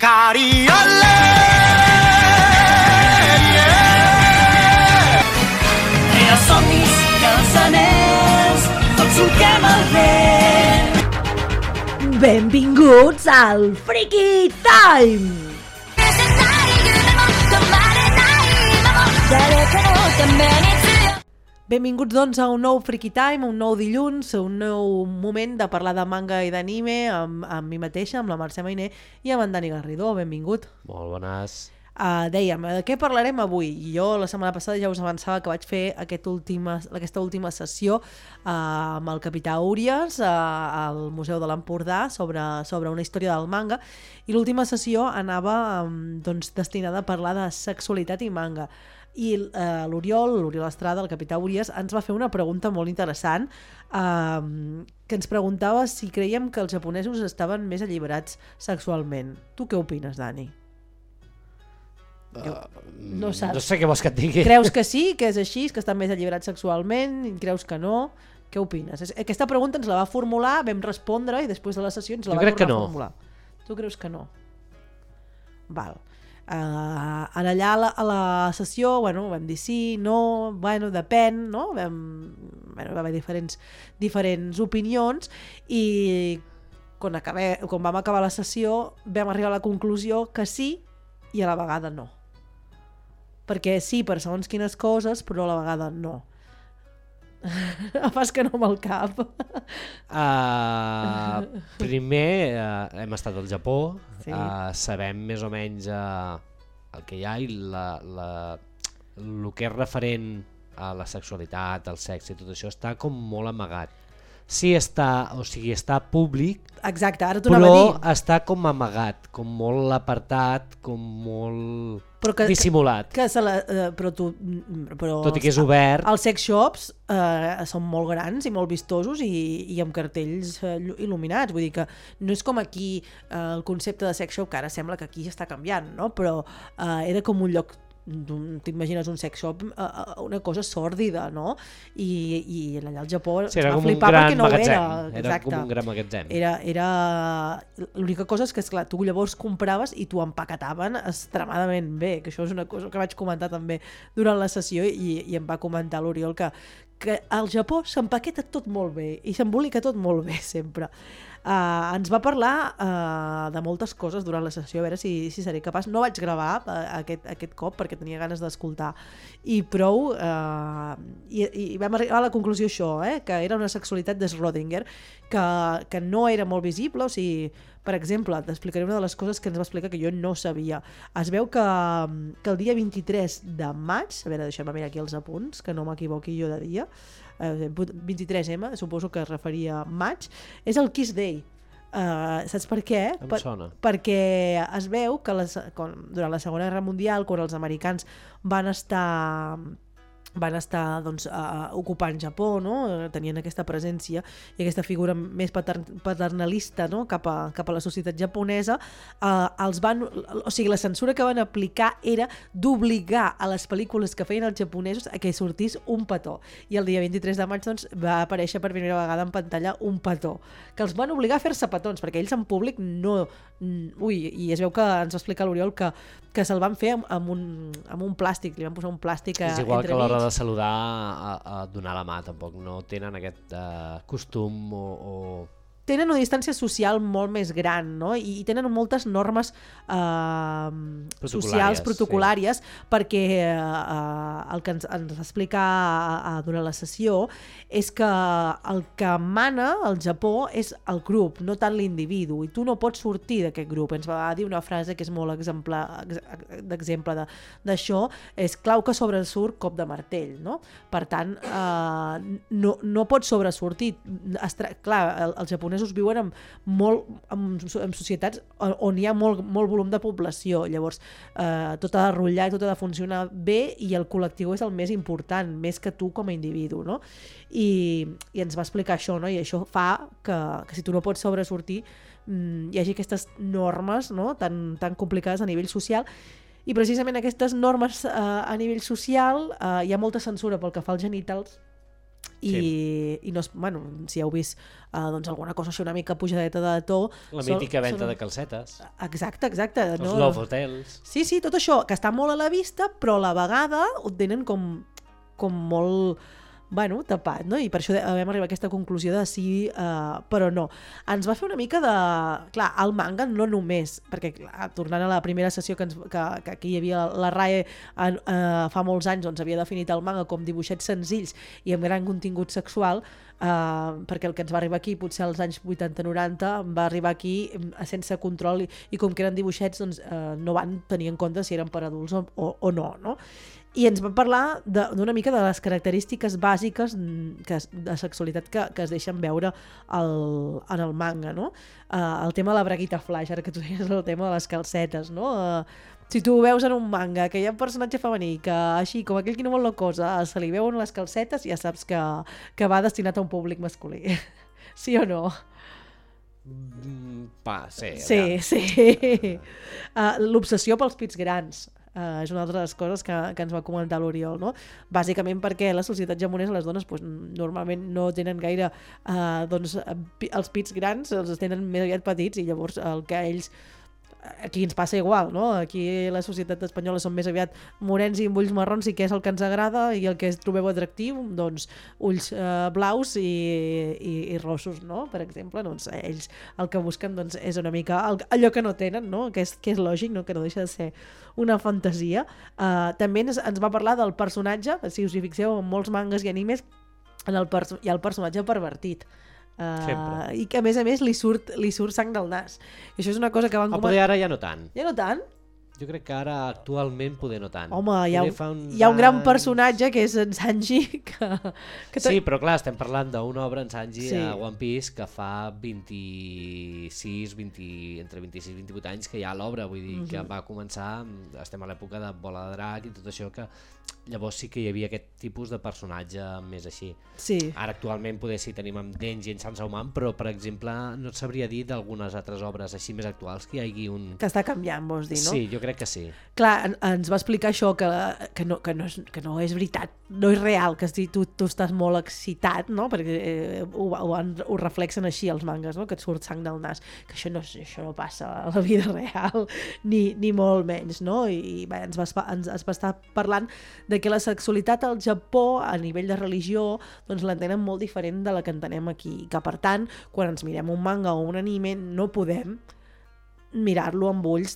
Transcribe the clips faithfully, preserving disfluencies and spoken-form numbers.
Hikari, olé! Rere els somnis i els anells, tots solquem el vent. Benvinguts al Freaky Time! Benvinguts, doncs, a un nou Freaky Time, un nou dilluns, un nou moment de parlar de manga i d'anime amb, amb mi mateixa, amb la Mercè Mainer i amb en Dani Garrido. Benvingut. Molt bones. Uh, dèiem, de què parlarem avui? Jo la setmana passada ja us avançava que vaig fer aquest última, aquesta última sessió uh, amb el Capità Úries uh, al Museu de l'Empordà sobre, sobre una història del manga, i l'última sessió anava um, doncs, destinada a parlar de sexualitat i manga. I uh, l'Oriol, l'Oriol Estrada, el Capità Úries, ens va fer una pregunta molt interessant, uh, que ens preguntava si creiem que els japonesos estaven més alliberats sexualment. Tu què opines, Dani? Uh, no saps. No sé què vols que et digui. Creus que sí, que és així, que estan més alliberats sexualment? Creus que no? Què opines? Aquesta pregunta ens la va formular, vam respondre i després de la sessió ens la jo va tornar no. a formular. Tu creus que no? Val. Uh, allà a la, a la sessió, bueno, vam dir sí, no, bueno, depèn, no? Vam, bueno, va haver diferents, diferents opinions i quan, acabé, quan vam acabar la sessió vam arribar a la conclusió que sí i a la vegada no. Perquè sí per segons quines coses, però a la vegada no. Fas que no amb el cap. Uh, primer, uh, hem estat al Japó, sí. uh, sabem més o menys uh, el que hi ha i la, la, el que és referent a la sexualitat, al sexe i tot això està com molt amagat. Sí està, o sigui, està públic, exacte, ara t'ho anava a dir. Però està com amagat, com molt apartat, com molt però que, dissimulat. Que, que se la, uh, però tu, però tot i que és obert. Els sex shops uh, són molt grans i molt vistosos i, i amb cartells uh, il·luminats. Vull dir que no és com aquí uh, el concepte de sex shop, que ara sembla que aquí ja està canviant, no? Però uh, era com un lloc, t'imagines un sex shop, uh, una cosa sòrdida, no? I, i allà al Japó sí, es va com flipar perquè no magatzem. era. Era com un gran magatzem. Era, era... L'única cosa és que, esclar, tu llavors compraves i t'ho empaquetaven extremadament bé, que això és una cosa que vaig comentar també durant la sessió i, i em va comentar l'Oriol que, que al Japó s'empaqueta tot molt bé i s'embolica tot molt bé sempre. Uh, ens va parlar uh, de moltes coses durant la sessió, a veure si, si seré capaç. No vaig gravar uh, aquest, aquest cop perquè tenia ganes d'escoltar i prou uh, i, i vam arribar a la conclusió això, eh, que era una sexualitat de Schrödinger que, que no era molt visible. O sigui, per exemple, t'explicaré una de les coses que ens va explicar que jo no sabia. Es veu que, que el dia vint-i-tres de maig, a veure, deixem-me mirar aquí els apunts, que no m'equivoqui jo de dia, vint-i-tres ema, suposo que es referia a maig, és el Kiss Day. Uh, saps per què? Em per, sona. Perquè es veu que les, quan, durant la Segona Guerra Mundial, quan els americans van estar... van estar doncs, uh, ocupant Japó, no? Tenien aquesta presència i aquesta figura més paternalista, no? cap, a, cap a la societat japonesa, uh, els van, o sigui, la censura que van aplicar era d'obligar a les pel·lícules que feien els japonesos a que sortís un petó. I el dia vint-i-tres de maig doncs, va aparèixer per primera vegada en pantalla un petó, que els van obligar a fer-se petons, perquè ells en públic no... Ui, i es veu que ens va explicar l'Oriol que, que se'l van fer amb, amb, un, amb un plàstic, li van posar un plàstic a, és igual que a l'hora de saludar a, a donar la mà, tampoc no tenen aquest uh, costum o, o... Tenen una distància social molt més gran, no? I, i tenen moltes normes uh, socials, protocolàries, sí. Perquè uh, el que ens, ens explica uh, durant la sessió és que el que mana al Japó és el grup, no tant l'individu, i tu no pots sortir d'aquest grup. Ens va dir una frase que és molt exemplar, d'exemple d'això, és clau que sobresurt cop de martell, no? Per tant, uh, no, no pots sobresortir. Estra- clar, el, els japonesos viuen en, molt, en, en societats on hi ha molt, molt volum de població, llavors eh, tot ha de rotllar i tot ha de funcionar bé i el col·lectiu és el més important, més que tu com a individu, no? I, i ens va explicar això, no? I això fa que, que si tu no pots sobresortir mmm, hi hagi aquestes normes, no? tan, tan complicades a nivell social. I precisament aquestes normes eh, a nivell social eh, hi ha molta censura pel que fa als genitals i, sí. i no, bueno, si heu vist uh, doncs alguna cosa així una mica pujadeta de to... La mítica són, venda són... de calcetes. Exacte, exacte. Els no? love hotels. Sí, sí, tot això, que està molt a la vista, però a la vegada ho tenen com, com molt... bueno, tapat, no? I per això vam arribar a aquesta conclusió de sí, uh, però no. Ens va fer una mica de... Clar, el manga no només, perquè clar, tornant a la primera sessió que, ens, que, que aquí hi havia la R A E uh, fa molts anys, doncs havia definit el manga com dibuixets senzills i amb gran contingut sexual, uh, perquè el que ens va arribar aquí potser als anys vuitanta noranta va arribar aquí sense control i, i com que eren dibuixets doncs uh, no van tenir en compte si eren per adults o, o, o no, no? I ens va parlar d'una mica de les característiques bàsiques que, de sexualitat que, que es deixen veure el, en el manga, no? Uh, el tema de la braguita flash, ara que tu deies el tema de les calcetes, no? Uh, si tu veus en un manga que hi ha un personatge femení que així, com aquell qui no vol la cosa, se li veuen les calcetes, ja saps que, que va destinat a un públic masculí. Sí o no? Mm, pa, sí. Sí, ja. sí. Uh, l'obsessió pels pits grans. Uh, és una altra de les coses que, que ens va comentar l'Oriol, no? Bàsicament perquè la societat japonesa les dones pues, normalment no tenen gaire uh, doncs, els pits grans, els tenen més aviat petits i llavors el que ells aquí ens passa igual, no? Aquí la societat espanyola són més aviat morens i amb ulls marrons i què és el que ens agrada i el que trobeu atractiu, doncs ulls eh, blaus i, i, i rossos, no? Per exemple, doncs ells el que busquen doncs, és una mica el, allò que no tenen, no? Que és, que és lògic, no? Que no deixa de ser una fantasia. Uh, també ens, ens va parlar del personatge, si us hi fixeu, en molts mangas i animes en el perso- hi ha el personatge pervertit. Uh, i que a més a més li surt, li surt sang del nas. I això és una cosa que van comentar... Poder ara ja no tant. Ja no tant? Jo crec que ara actualment poder no tant. Home, hi ha, un, hi ha un gran personatge que és en Sanji que, que sí, però clar, estem parlant d'una obra en Sanji sí. a One Piece que fa vint-i-sis, vint, entre vint-i-sis i vint-i-vuit anys que hi ha l'obra, vull dir, mm-hmm. que va començar, estem a l'època de Bola de Drac i tot això, que llavors sí que hi havia aquest tipus de personatge més així. Sí. Ara actualment poder sí tenim amb Denji i en Chainsaw Man, però per exemple no et sabria dir d'algunes altres obres així més actuals que hi hagi un... Que està canviant, vols dir, no? Sí, jo crec que sí. Clar, en, ens va explicar això, que, que, no, que, no és, que no és veritat, no és real, que si tu, tu estàs molt excitat, no? Perquè eh, ho, ho, ho reflexen així els mangas, no? Que et surt sang del nas, que això no, això no passa a la vida real, ni, ni molt menys, no? I, i bé, ens, va, ens, ens va estar parlant de que la sexualitat al Japó, a nivell de religió, doncs l'entenen molt diferent de la que entenem aquí, que per tant, quan ens mirem un manga o un anime, no podem mirar-lo amb ulls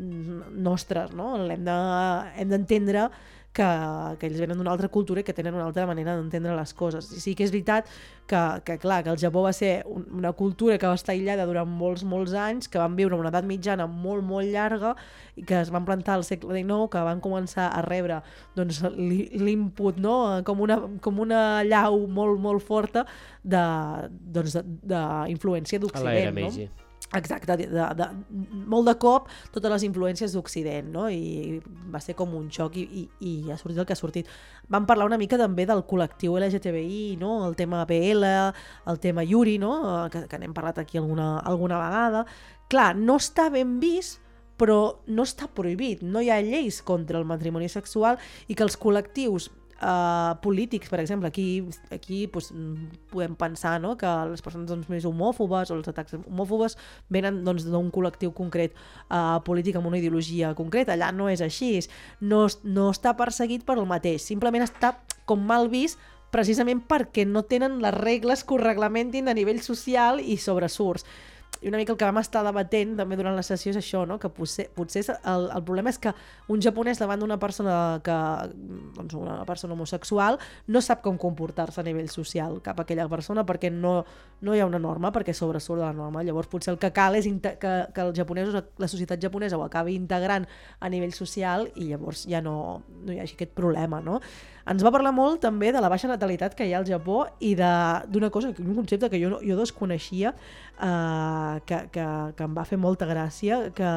nostres, no? Hem de, hem d'entendre que, que ells venen d'una altra cultura i que tenen una altra manera d'entendre les coses. I sí que és veritat que, que, clar, que el Japó va ser una cultura que va estar aïllada durant molts, molts anys, que van viure una edat mitjana molt, molt llarga i que es van plantar al segle dinou, que van començar a rebre doncs, l'input, no? com, una, com una llau molt, molt forta d'influència doncs, d'Occident. No? Exacte, de, de, de, molt de cop totes les influències d'Occident, no? I va ser com un xoc i, i, i ha sortit el que ha sortit. Vam parlar una mica també del col·lectiu L G T B I, no? El tema B L, el tema Yuri, no? que, que n'hem parlat aquí alguna, alguna vegada. Clar, no està ben vist, però no està prohibit, no hi ha lleis contra el matrimoni sexual i que els col·lectius Uh, polítics, per exemple, aquí, aquí pues, podem pensar, no? Que les persones doncs, més homòfobes o els atacs homòfobes venen doncs, d'un col·lectiu concret uh, polític amb una ideologia concreta. Allà no és així, no, no està perseguit per el mateix, simplement està com mal vist precisament perquè no tenen les regles que ho reglamentin a nivell social i sobresurts. I una mica el que vam estar debatent també durant la sessió és això, no? Que potser, potser el, el problema és que un japonès davant d'una persona que, doncs una persona homosexual no sap com comportar-se a nivell social cap a aquella persona perquè no, no hi ha una norma, perquè sobresurt de la norma. Llavors potser el que cal és que, que els japonesos, la societat japonesa ho acabi integrant a nivell social i llavors ja no, no hi hagi aquest problema, no? Ens va parlar molt també de la baixa natalitat que hi ha al Japó i d'una cosa, un concepte que jo, jo desconeixia, eh, que, que, que em va fer molta gràcia, que,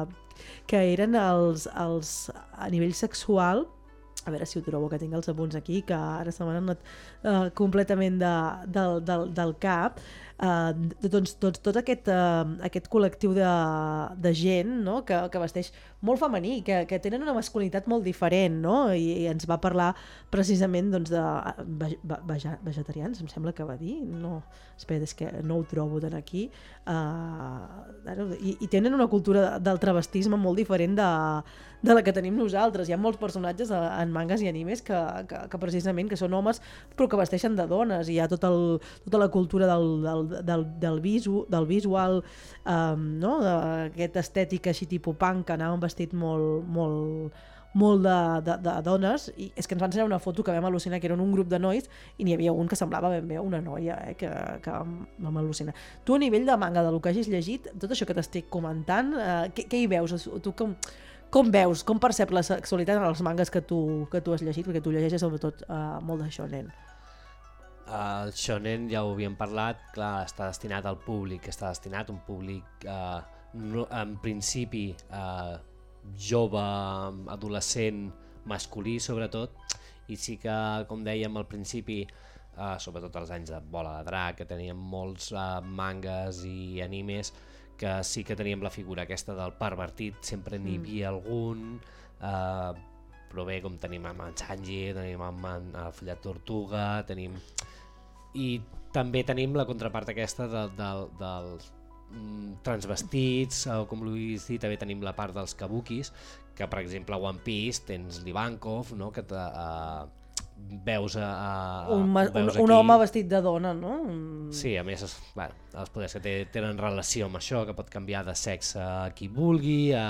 que eren els, els a nivell sexual, a veure si ho trobo, que tinc els apunts aquí, que ara se m'han anat uh, completament de, del, del, del cap, uh, doncs, doncs tot aquest, uh, aquest col·lectiu de, de gent, no? que, que vesteix molt femení, que, que tenen una masculinitat molt diferent, no? I, i ens va parlar precisament doncs, de vege, vegetarians, em sembla que va dir, no, espera, és que no ho trobo tant aquí, uh, i, i tenen una cultura del travestisme molt diferent de, de la que tenim nosaltres. Hi ha molts personatges en mangas i animes que, que, que precisament que són homes però que vesteixen de dones, i hi ha tot el, tota la cultura del, del, del, del, visu, del visual, um, no? Aquesta estètica així tipus punk, que anàvem vestit molt, molt, molt de, de, de dones, i és que ens van ensenyar una foto que vam al·lucinar, que eren un grup de nois i n'hi havia un que semblava ben bé una noia, eh? que, que vam al·lucinar. Tu, a nivell de manga, del que hagis llegit, tot això que t'estic comentant, eh, què, què hi veus? Tu com, com veus, com percep la sexualitat en els mangas que tu, que tu has llegit, perquè tu llegeixes sobretot eh, molt de shonen? El shonen, ja ho havíem parlat, clar, està destinat al públic, està destinat a un públic eh, no, en principi eh, jove, adolescent, masculí sobretot, i sí que, com dèiem al principi, eh, sobretot als anys de Bola de Drac, que teníem molts eh, mangas i animes, que sí que teníem la figura aquesta del pervertit, sempre n'hi havia algun, eh, però bé, com tenim amb en Sanji, tenim amb en Follet Tortuga, tenim... I també tenim la contrapart aquesta de, de, dels mm, transvestits, o com l'Uís dit, també tenim la part dels kabukis, que per exemple a One Piece tens l'Ivankov, no? Que te, uh, veus a... a un, ma, veus un, un home vestit de dona, no? Un... Sí, a més, bueno, els poders que té, tenen relació amb això, que pot canviar de sexe a qui vulgui, a...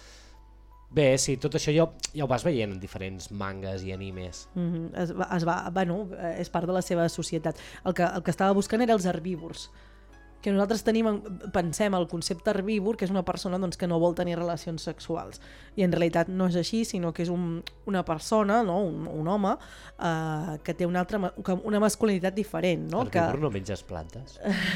Bé, sí, tot això ja, ja ho vas veient en diferents mangas i animes. Mm-hmm. es, va, es va, bueno, és part de la seva societat. El que, el que estava buscant era els herbívors, que nosaltres tenim, pensem el concepte herbívor, que és una persona doncs, que no vol tenir relacions sexuals, i en realitat no és així, sinó que és un, una persona, no? un, un home eh, que té una, altra, una masculinitat diferent, no? Herbívor que... no menges plantes?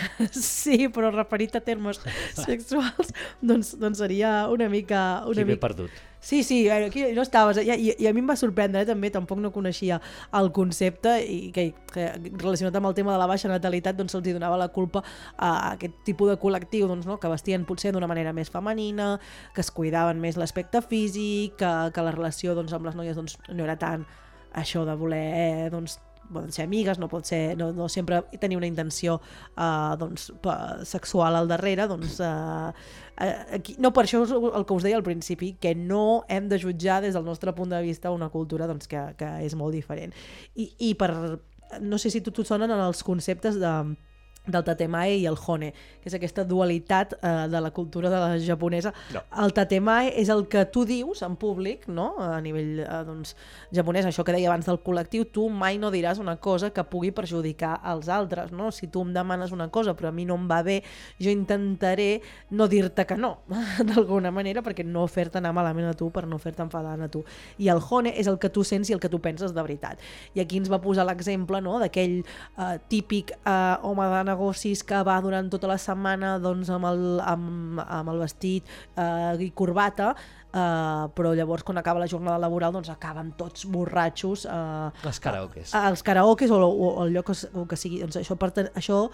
Sí, però referit a termes sexuals doncs, doncs seria una mica... Una Aquí m'he mica... perdut. Sí, sí, aquí no estaves, i, i, i a mi em va sorprendre, eh, també, tampoc no coneixia el concepte, i que, que relacionat amb el tema de la baixa natalitat doncs se'ls donava la culpa a aquest tipus de col·lectiu, doncs, no, que vestien potser d'una manera més femenina, que es cuidaven més l'aspecte físic, que, que la relació doncs, amb les noies doncs, no era tant això de voler eh, doncs, poden ser amigues, no pot ser, no, no sempre tenir una intenció uh, doncs, sexual al darrere, doncs uh, aquí, no, per això és el que us deia al principi, que no hem de jutjar des del nostre punt de vista una cultura doncs, que, que és molt diferent. I, i per, no sé si tu, tu sonen en els conceptes de del tatemae i el hone, que és aquesta dualitat eh, de la cultura de la japonesa. No. El tatemae és el que tu dius en públic, no? A nivell eh, doncs, japonès, això que deia abans del col·lectiu, tu mai no diràs una cosa que pugui perjudicar als altres, no? Si tu em demanes una cosa però a mi no em va bé, jo intentaré no dir-te que no, d'alguna manera, perquè no fer-te anar malament a tu, per no fer-te enfadar a tu. I el hone és el que tu sents i el que tu penses de veritat. I aquí ens va posar l'exemple, no? D'aquell eh, típic eh, home de negocis que va durant tota la setmana doncs, amb, el, amb, amb el vestit eh, i corbata, eh, però llavors quan acaba la jornada laboral doncs acaben tots borratxos eh, els karaokes als karaokes o, o, o el lloc que, que sigui. Doncs això, per, això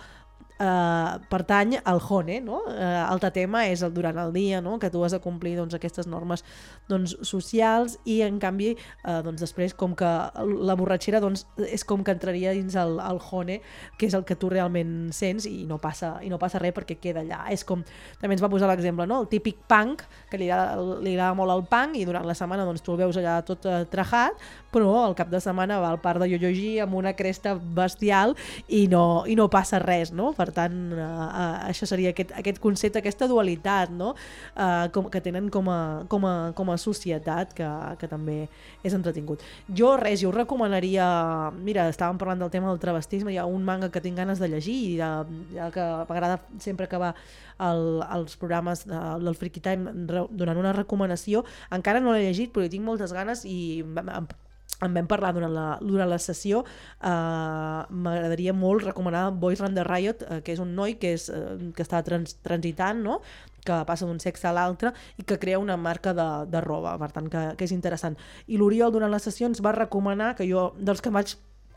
Uh, pertany al hone, no? Uh, el tatema és el, durant el dia, no? Que tu has de complir doncs, aquestes normes doncs, socials, i en canvi uh, doncs, després com que la borratxera doncs, és com que entraria dins el, el hone, que és el que tu realment sents, i no passa, i no passa res perquè queda allà. És com, també ens va posar l'exemple, no? El típic punk, que li agrada, li agrada molt el punk, i durant la setmana doncs, tu el veus allà tot uh, trajat, però al cap de setmana va al parc de Yoyogi amb una cresta bestial i no, i no passa res, no? Per tant, uh, uh, això seria aquest, aquest concepte, aquesta dualitat, no? uh, com, que tenen com a, com a, com a societat, que, que també és entretingut. Jo res, jo us recomanaria, mira, estàvem parlant del tema del travestisme, hi ha un manga que tinc ganes de llegir, i de, ja que m'agrada sempre acabar el, els programes de, del Freaky Time donant una recomanació. Encara no l'he llegit, però hi tinc moltes ganes, i em, en vam parlar durant la, durant la sessió. Uh, m'agradaria molt recomanar Boys Run the Riot, uh, que és un noi que, és, uh, que està trans, transitant, no? Que passa d'un sexe a l'altre i que crea una marca de, de roba, per tant que, que és interessant. I l'Oriol durant la sessió ens va recomanar, que jo dels que vaig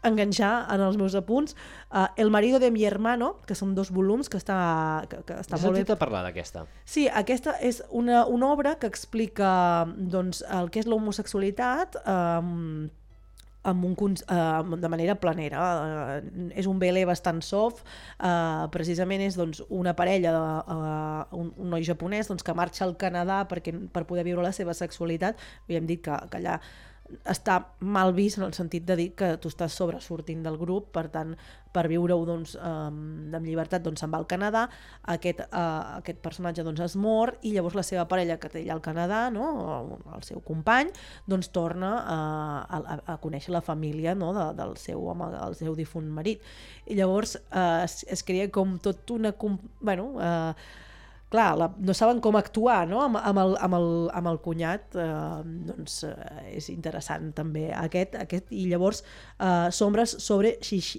enganxar en els meus apunts. Uh, El marido de mi hermano, que són dos volums, que està, que, que està Has molt bé. sentit a parlar d'aquesta? Sí, aquesta és una, una obra que explica doncs, el que és l'homosexualitat um, amb un, uh, de manera planera. Uh, és un B L bastant soft, uh, precisament és doncs, una parella, de, uh, un, un noi japonès doncs, que marxa al Canadà perquè, per poder viure la seva sexualitat. Havíem dit que, que allà està mal vist en el sentit de dir que tu estàs sobresortint del grup, per tant, per viure-ho doncs, um, amb llibertat doncs, se'n va al Canadà, aquest, uh, aquest personatge doncs, es mor i llavors la seva parella que té allà al Canadà, no? El seu company, doncs torna uh, a, a conèixer la família, no? de, del seu home, del seu difunt marit. I llavors uh, es, es crea com tot una... Bueno, uh, clar, la, no saben com actuar, no? Amb, amb, el, amb, el, amb el cunyat, eh, doncs eh, és interessant també aquest, aquest. I llavors eh, Sombres sobre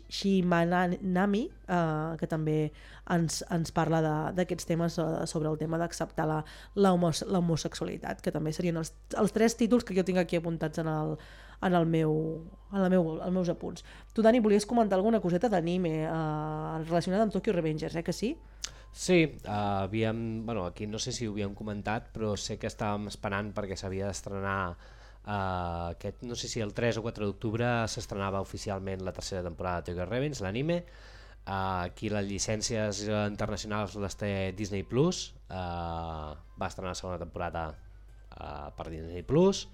Shimanami, eh, que també ens, ens parla d'aquests temes, eh, sobre el tema d'acceptar la, la l'homosexualitat, que també serien els, els tres títols que jo tinc aquí apuntats en el, en el meu, en el meu, els meus apunts. Tu, Dani, volies comentar alguna coseta d'anime eh, relacionada amb Tokyo Revengers, eh, que sí? Sí, uh, havíem, bueno, aquí no sé si ho havíem comentat, però sé que estàvem esperant perquè s'havia d'estrenar uh, aquest, no sé si el tres o quatre d'octubre s'estrenava oficialment la tercera temporada de Tokyo Revengers, l'anime. Uh, aquí les llicències internacionals les té Disney Plus, uh, va estrenar la segona temporada uh, per Disney Plus.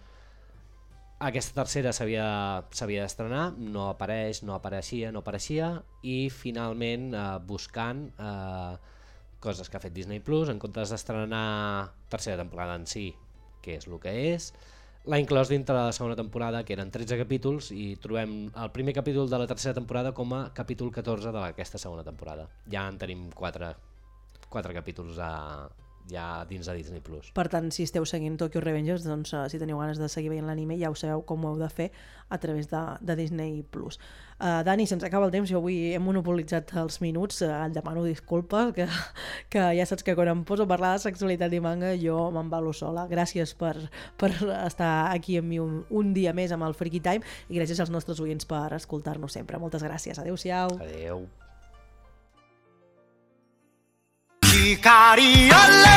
Aquesta tercera s'havia d'estrenar, no apareix, no apareixia, no apareixia, i finalment uh, buscant uh, coses que ha fet Disney Plus, en comptes d'estrenar tercera temporada en si, que és el que és, l'ha inclòs dintre de la segona temporada, que eren tretze capítols, i trobem el primer capítol de la tercera temporada com a capítol catorze d'aquesta segona temporada. Ja en tenim quatre, quatre capítols a... ja dins de Disney Plus. Per tant, si esteu seguint Tokyo Revengers, doncs uh, si teniu ganes de seguir veient l'anime, ja ho sabeu com ho heu de fer a través de, de Disney Plus. Uh, Dani, se'ns acaba el temps, jo avui he monopolitzat els minuts, uh, et demano disculpes, que, que ja saps que quan em poso a parlar de sexualitat i manga jo m'embalo sola. Gràcies per, per estar aquí amb mi un, un dia més amb el Freaky Time, i gràcies als nostres oients per escoltar-nos sempre. Moltes gràcies. Adéu-siau. Adéu. Hikari alle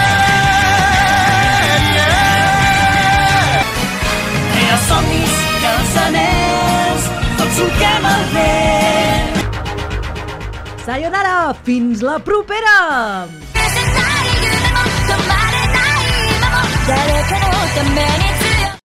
Era somnis i els anells tots solquem el vent. Sayonara! Fins la propera! 誰かのために